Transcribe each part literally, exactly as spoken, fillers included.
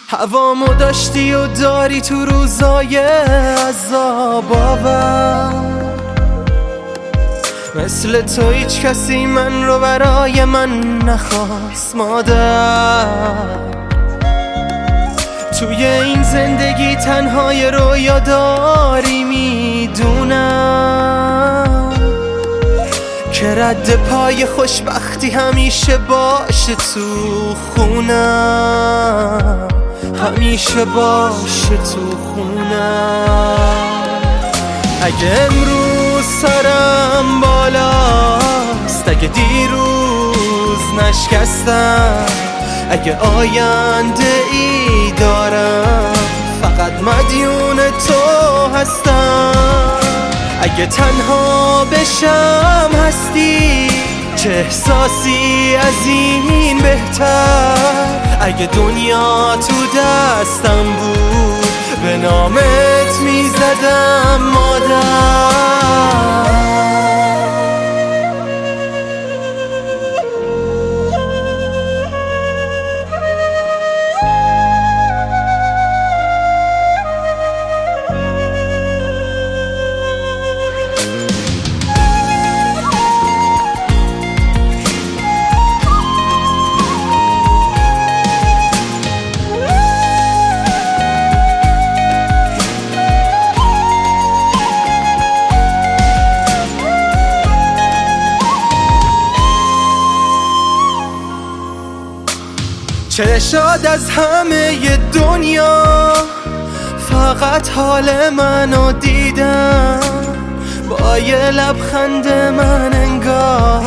هوامو داشتی و داری تو روزای عذاب آور. مثل تو هیچ کسی من رو برای من نخواست مادر. توی این زندگی تنهای رویا داری میدونم که رد پای خوشبختی همیشه باشه تو خونم، همیشه باشه تو خونم. اگه امروز سرم بالاست، اگه دیروز نشکستم، اگه آینده ای دارم فقط مدیون تو هستم. اگه تنها بشم هستی، چه احساسی از این بهتر. اگه دنیا تو دستم بود به نامت میزدم مادر. چه شاد از همه دنیا فقط حال منو دیدم، با یه لبخند من انگار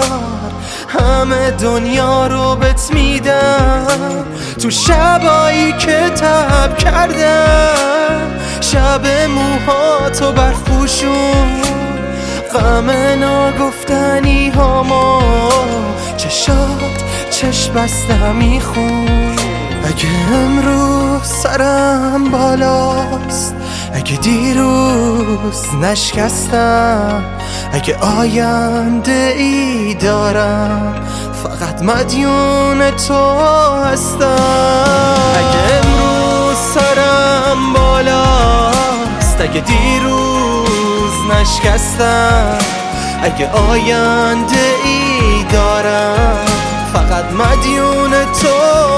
همه دنیا رو بهت میدم. تو شبایی که تب کردم، شب موهاتو برفوشون، غم ناگفتنی هامو چشات چشم بسته میخون. اگه امروز سرم بالاست، اگه دیروز نشکستم، اگه آینده ای دارم فقط مدیون تو هستم. اگه امروز سرم بالاست، اگه دیروز نشکستم، اگه آینده ای دارم فقط مدیون تو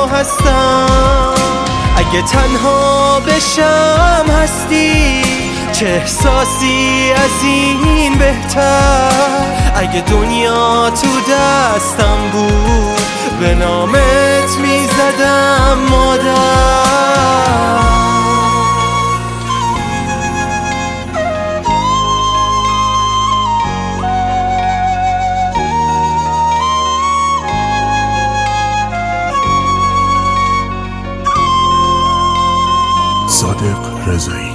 هستم. اگه تنها بشم هستی، چه احساسی از این بهتر. اگه دنیا تو دستم بود به نامت میزدم مادر. صادق رضایی.